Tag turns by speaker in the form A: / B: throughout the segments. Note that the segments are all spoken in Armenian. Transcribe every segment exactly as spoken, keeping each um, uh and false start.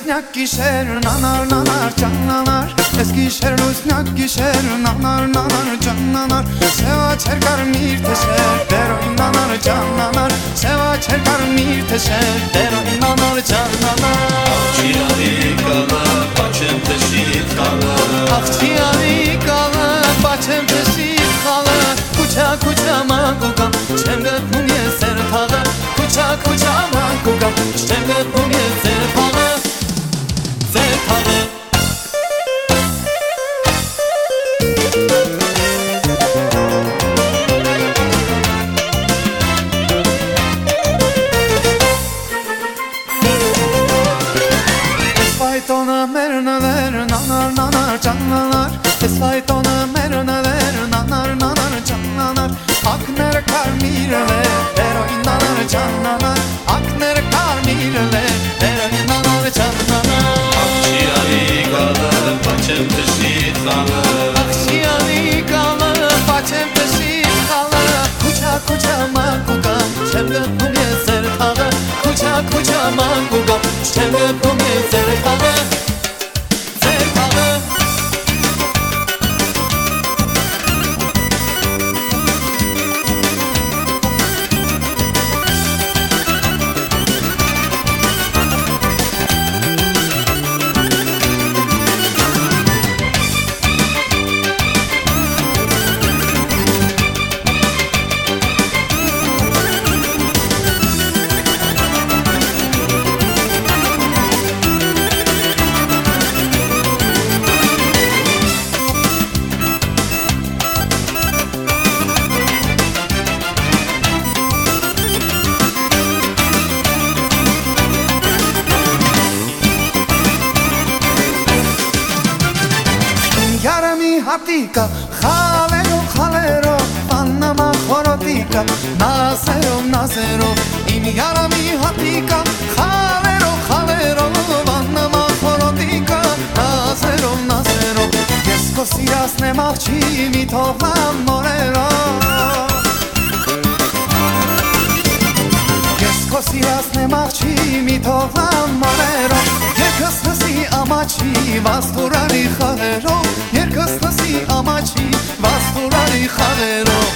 A: ուսնյակ գիշեր, նանար, նանար, ճանանար, ես գիշեր ուսնյակ գիշեր, նանար, նանար, ճանանար, սևա չեր կարմիր թշեր, դերոյ նանար, ճանանար, սևա չեր կարմիր թշեր, դերոյ նանար, ճանանար,
B: աղջիրավի կալը, բաչեմ թշիտ խալը,
A: աղջիրավի կալը, բաչեմ թշիտ խալը, քուչա, քուչա մանկուկամ, չեմ գտնում ես էր թաղը, քուչա, քուչա մանկուկամ, չեմ գտնում ես էր թաղը, ձեր թաղը Faytona mernaler, nanar nanar canlanar. Es faytona mernaler, nanar nanar canlanar. Akner karmireler, pero inanar canlanar. Akner karmireler, pero inanar canlanar.
B: աղջիրավի կալը, բաչեմ թշիտ խալը,
A: Akşiyani kalı, bacım peşin kalı. Kucha kucha mangugam, şemge kumye ser tağı. Kucha kucha mangugam, şemge kumye ser tağı. Ser tağı. Yarami hatika, khalero khalero, panama khorotika, nasero nasero. Im yarami hatika, khalero khalero, panama khorotika, nasero nasero. Yes kosias ne machchi mi toham morero. Yes kosias ne machchi mi toham morero. Երկսնսի ամաչի վաստուրարի խաղերով Երկսնսի ամաչի վաստուրարի խաղերով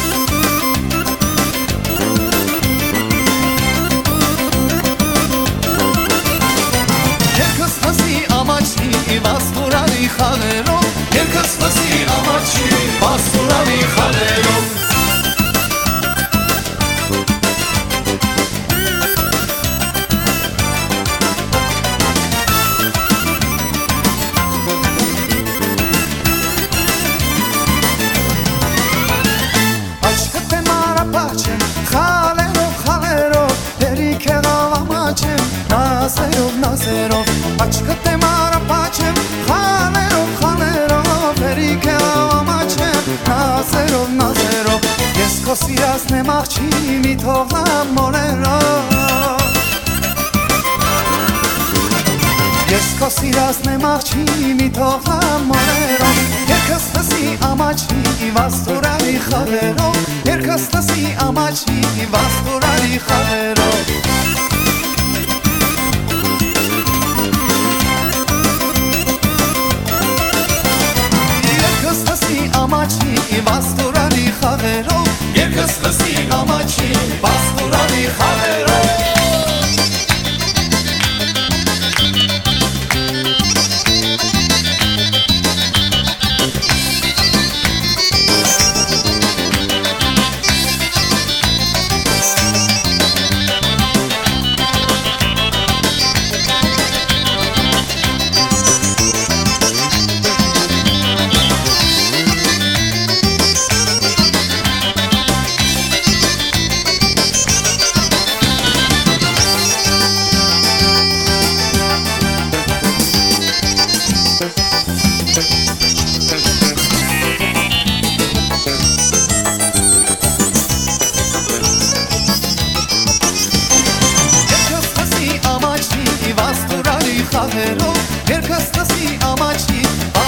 A: Երկսնսի ամաչի վաստուրարի խաղերով Երկսնսի ամաչի վաստուրարի խաղերով Nasero, nasero, aşkıte mara paçem, khalero, khalero, perike amaçem, nasero, nasero, yes kosias ne machchi mi toham morero, yes kosias ne machchi mi toham morero, yerkastasi amaçhi vasturari khalero, yerkastasi amaçhi vasturari khalero. Amaçi vasturani xavero Yerkasqasi amaçi vasturani xavero Yerkasqasi amaçi vasturani xavero Yerkasqasi amaçi